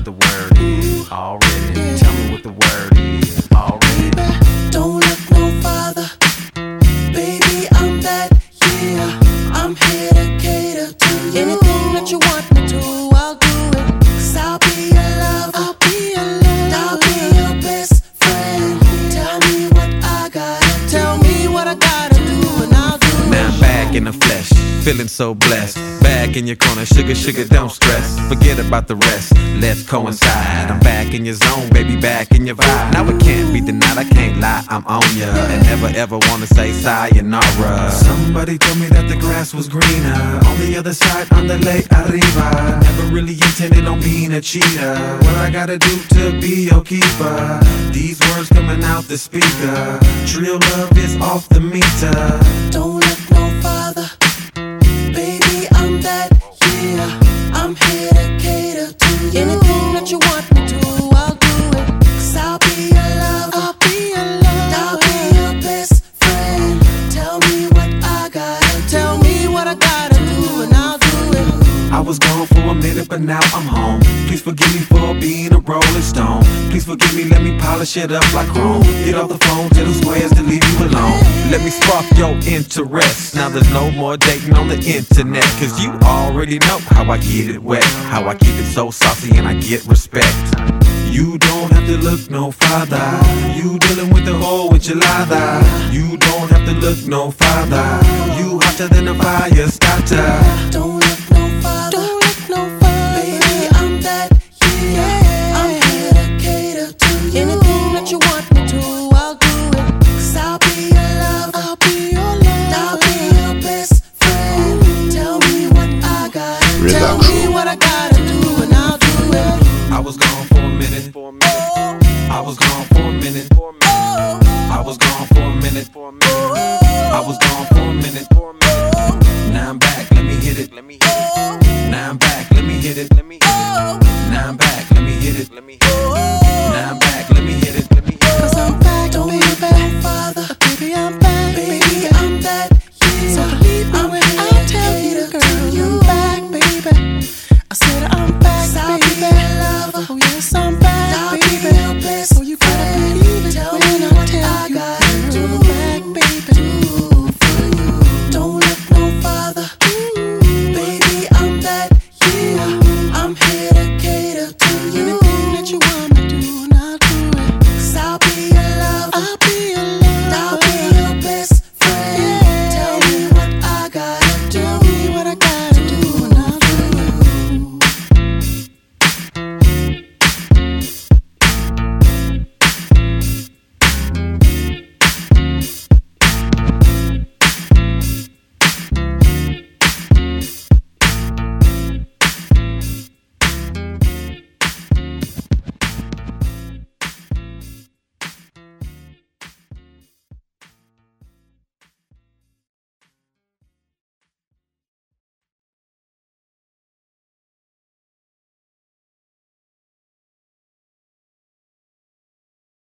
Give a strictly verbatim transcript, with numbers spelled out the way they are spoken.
what the word is already. Tell me what the word is already. Don't look no farther, baby, I'm that, yeah. I'm here to cater to you. Anything that you want me to, I'll do it. Cause I'll be your lover, I'll be your lover, I'll be your best friend. Tell me what I gotta, tell me what I gotta do, and I'll do it. Now I'm back in the flesh, feeling so blessed. Back in your corner, sugar, sugar, don't stress. Forget about the rest, let's coincide. I'm back in your zone, baby, back in your vibe. Now it can't be denied, I can't lie, I'm on ya. And never ever wanna say sayonara. Somebody told me that the grass was greener on the other side, on the lake arriba. Never really intended on being a cheater. What I gotta do to be your keeper? These words coming out the speaker. Real love is off the meter. Don't look no farther, baby, I'm that, yeah. I'm here to cater to you. Anything that you want me to, I'll do it. Cause I'll be your lover, I'll be your lover, I'll be your best friend. Tell me what I gotta, tell me what I gotta do, and I'll do it. I was gone for a minute, but now I'm home. Please forgive me for being a rolling stone. Please forgive me, let me polish it up like chrome. Get off the phone, tell them squares to leave you alone. Let me spark your interest. Now there's no more dating on the internet. Cause you already know how I get it wet, how I keep it so saucy and I get respect. You don't have to look no farther. You dealing with the whole enchilada. You don't have to look no farther. You hotter than a fire starter. Don't look no farther, don't look no farther, baby, I'm that, yeah. I'm here to cater to you. Anything that you want me to, I'll do it. Cause I'll be your lover, I'll be your lover, I'll be your best friend. Tell me what I gotta, tell me what I gotta do, and I'll do it. I was gone for a minute. I was gone for a minute. I was gone for a minute. I was gone for a minute. Now I'm back, let me hit it. Now I'm back, let me hit it. Now I'm back, let me hit it. Now I'm back, let me hit it. Cause I'm back, don't be no farther, baby, I'm back, baby, I'm that, yeah. So believe me when I tell you, girl, you're back, baby. I said I'm back, baby, oh yes, I'm back.